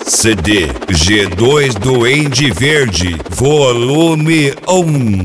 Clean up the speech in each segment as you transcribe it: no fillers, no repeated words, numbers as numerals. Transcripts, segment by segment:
CD G2 Duende Verde, volume 1.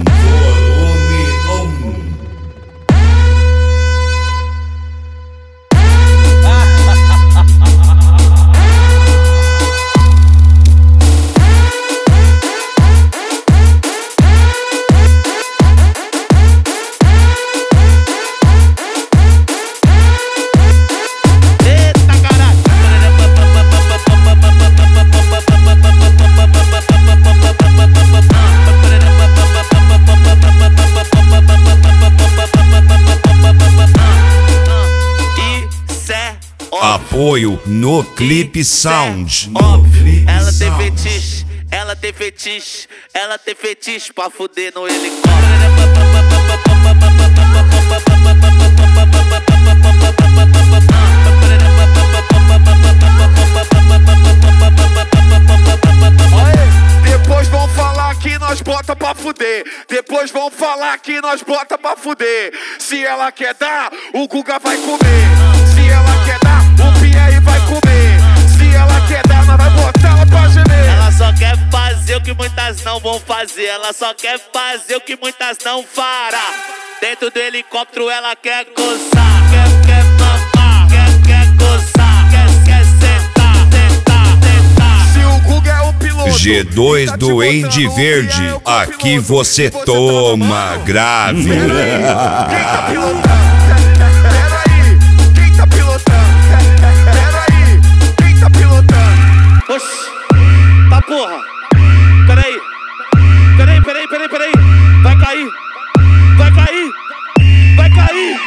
Apoio no Clipe Sound. Ela tem fetiche, ela tem fetiche, ela tem fetiche pra fuder no helicóptero. Depois vão falar que nós bota pra fuder. Depois vão falar que nós bota pra fuder. Se ela quer dar, o Guga vai comer. Se ela quer dar, o Pierre vai comer. Se ela quer dar, nós vai botar ela pra gemer. Ela só quer fazer o que muitas não vão fazer. Ela só quer fazer o que muitas não fará. Dentro do helicóptero ela quer gozar. Quer mamar, quer gozar. Quer sentar. Se o Guga é o piloto, G2 Duende Verde, aqui você toma grave. Quem tá pilotando? Peraí, quem tá pilotando? Peraí, quem tá pilotando? Oxi, tá porra. Peraí. Vai cair. Vai cair. Vai cair.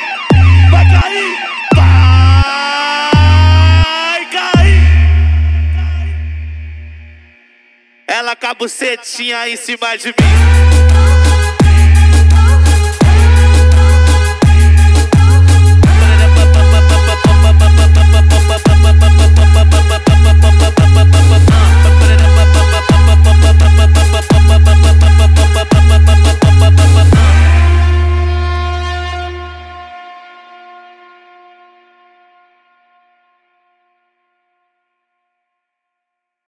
Ela com a bucetinha em cima de mim.